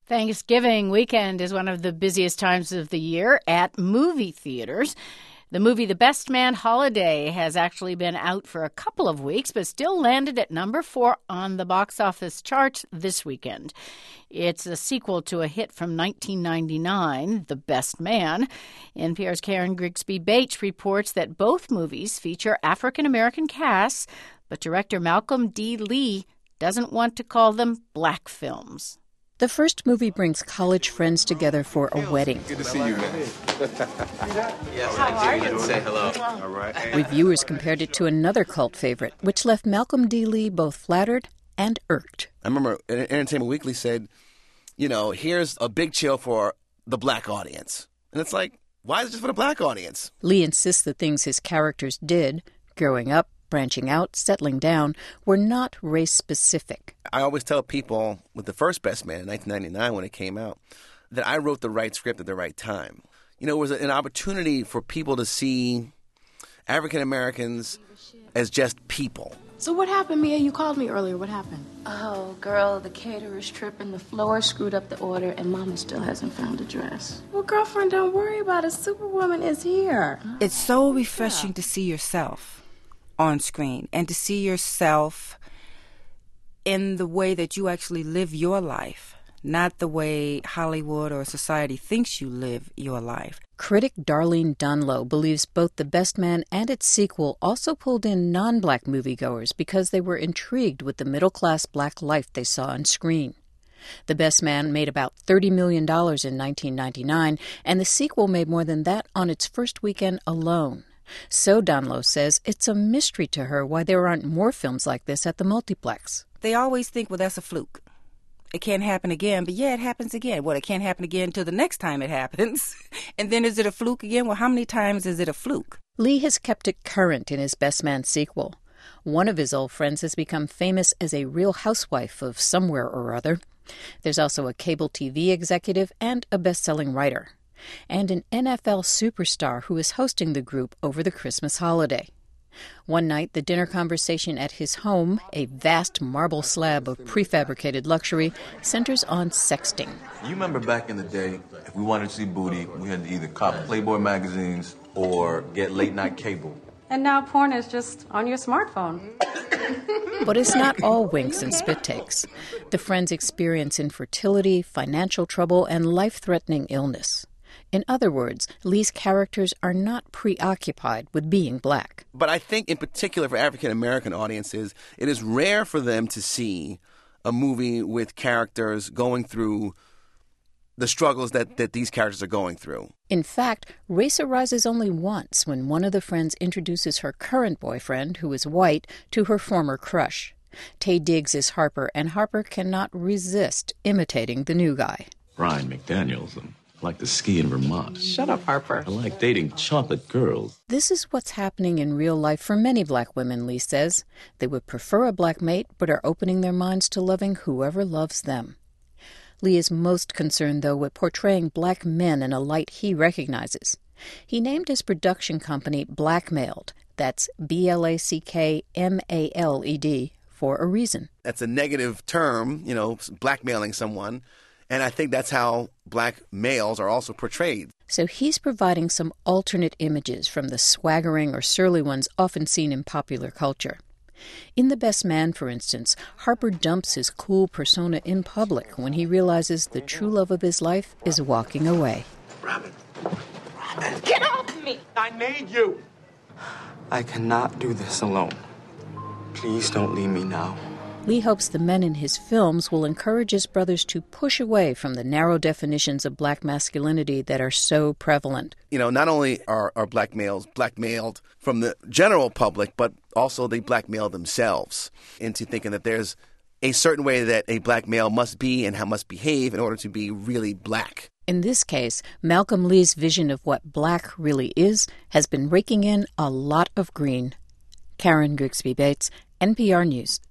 Thanksgiving weekend is one of the busiest times of the year at movie theaters. The movie The Best Man Holiday has actually been out for a couple of weeks, but still landed at number 4 on the box office charts this weekend. It's a sequel to a hit from 1999, The Best Man. NPR's Karen Grigsby Bates reports that both movies feature African-American casts, but director Malcolm D. Lee doesn't want to call them black films. The first movie brings college friends together for a wedding. Good to see you, man. Yes, I do. Say hello. All right. Reviewers compared it to another cult favorite, which left Malcolm D. Lee both flattered and irked. I remember Entertainment Weekly said, here's a big chill for the black audience. And it's like, why is it just for the black audience? Lee insists the things his characters did, growing up, branching out, settling down, were not race-specific. I always tell people with the first Best Man in 1999 when it came out that I wrote the right script at the right time. It was an opportunity for people to see African Americans as just people. So what happened, Mia? You called me earlier. What happened? Oh, girl, the caterer's tripping, the floor screwed up the order, and Mama still hasn't found a dress. Well, girlfriend, don't worry about it. Superwoman is here. It's so refreshing to see yourself on screen and to see yourself in the way that you actually live your life, not the way Hollywood or society thinks you live your life. Critic Darlene Dunlow believes both The Best Man and its sequel also pulled in non-black moviegoers because they were intrigued with the middle-class black life they saw on screen. The Best Man made about $30 million in 1999, and the sequel made more than that on its first weekend alone. So Dunlow says it's a mystery to her why there aren't more films like this at the multiplex. They always think, well, that's a fluke. It can't happen again, but yeah, it happens again. Well, it can't happen again until the next time it happens. And then is it a fluke again? Well, how many times is it a fluke? Lee has kept it current in his Best Man sequel. One of his old friends has become famous as a real housewife of somewhere or other. There's also a cable TV executive and a best-selling writer, and an NFL superstar who is hosting the group over the Christmas holiday. One night, the dinner conversation at his home, a vast marble slab of prefabricated luxury, centers on sexting. You remember back in the day, if we wanted to see booty, we had to either cop Playboy magazines or get late-night cable. And now porn is just on your smartphone. But it's not all winks and spit takes. The friends experience infertility, financial trouble, and life-threatening illness. In other words, Lee's characters are not preoccupied with being black. But I think in particular for African-American audiences, it is rare for them to see a movie with characters going through the struggles that these characters are going through. In fact, race arises only once when one of the friends introduces her current boyfriend, who is white, to her former crush. Taye Diggs is Harper, and Harper cannot resist imitating the new guy. Ryan McDaniels. I like to ski in Vermont. Shut up, Harper. I like dating chocolate girls. This is what's happening in real life for many black women, Lee says. They would prefer a black mate, but are opening their minds to loving whoever loves them. Lee is most concerned, though, with portraying black men in a light he recognizes. He named his production company Blackmailed. That's BLACKMALED for a reason. That's a negative term, blackmailing someone. And I think that's how black males are also portrayed. So he's providing some alternate images from the swaggering or surly ones often seen in popular culture. In The Best Man, for instance, Harper dumps his cool persona in public when he realizes the true love of his life is walking away. Robin, get off me! I need you! I cannot do this alone. Please don't leave me now. Lee hopes the men in his films will encourage his brothers to push away from the narrow definitions of black masculinity that are so prevalent. Not only are black males blackmailed from the general public, but also they blackmail themselves into thinking that there's a certain way that a black male must be and how must behave in order to be really black. In this case, Malcolm Lee's vision of what black really is has been raking in a lot of green. Karen Grigsby Bates, NPR News.